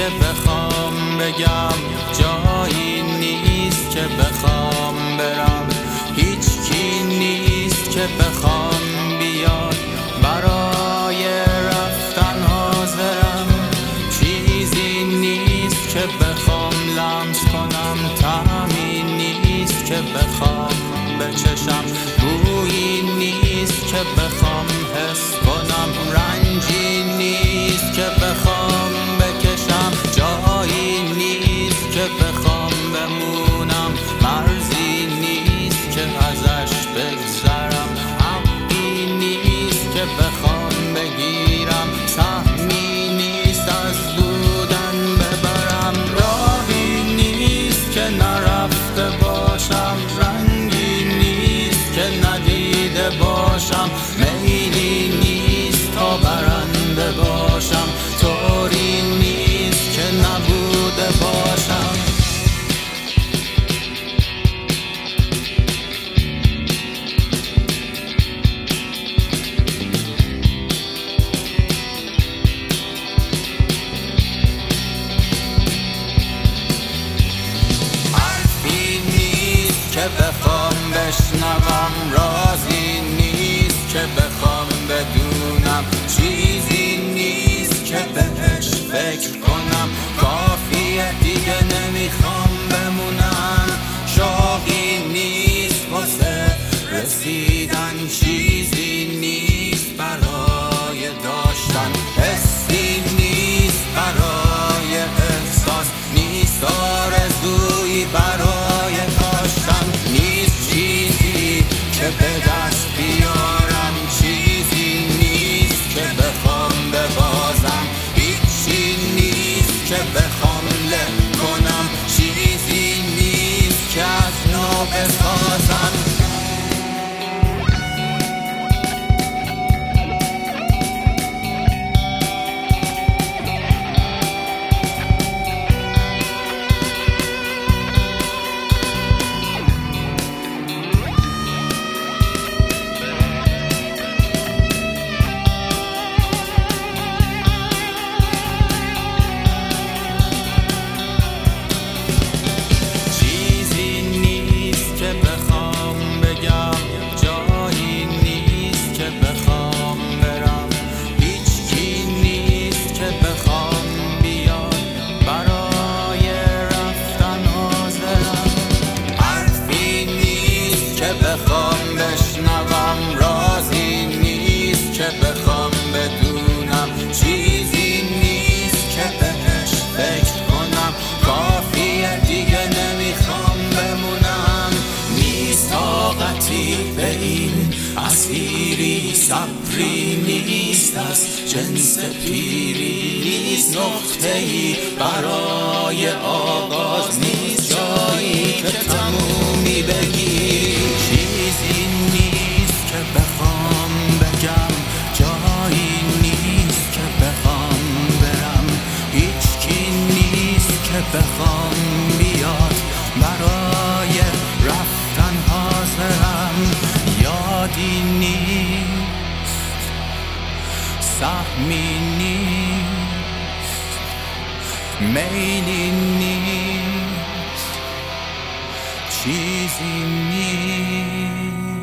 که بخوام بگم، جایی نیست که بخوام برم، هیچ کی نیست که بخوام بیاد برای رفتن حاضرم، چیزی نیست که بخوام لمس کنم، طعمی نیست که بخوام بچشم، بویی نیست که بخوام حس کنم، رنجی نیست که بخوام بکشم، جایی نیست که بخوام بمونم، مرزی نیست که ازش بگذرم، حقی نیست که بخوام بگیرم، سهمی نیست از بودن ببرم، راهی نیست که نرفته باشم، رنگی نیست که ندیده باشم، میلی نیست تا برنده باشم، طوری نیست که نبوده باشم. حرفی نیست که بخوام بشنوم، رازی نیست که بخوام بدونم، چیزی نیست که بهش فکر کنم، کافیه دیگه نمیخوام بمونم، شوقی نیست واسه رسیدن، چیزی نیست برای داشتن، حسی نیست برای احساس، نیست آرزویی برای کاشتن، نیست چیزی که به دست بیارم، چیزی نیست که بخوام ببازم، هیچی نیست که بخوام له کنم، چیزی نیست که از نو بسازم. بخوام بشنوم، رازی نیست که بخوام بدونم، چیزی نیست که بهش فکر کنم، کافیه دیگه نمیخوام بمونم، نیست طاقتی به این اسیری، صبری نیست از جنس پیری، نیست نقطه‌ای برای آغاز، نیست جایی که تمومی بگیری، چیزی نیست که بخوام بگم، جایی نیست که بخوام برم، هیچ کی نیست که بخوام بیاد برای رفتن حاضرم، یادی نیست، سهمی نیست، میلی نیست، چیزی نیست.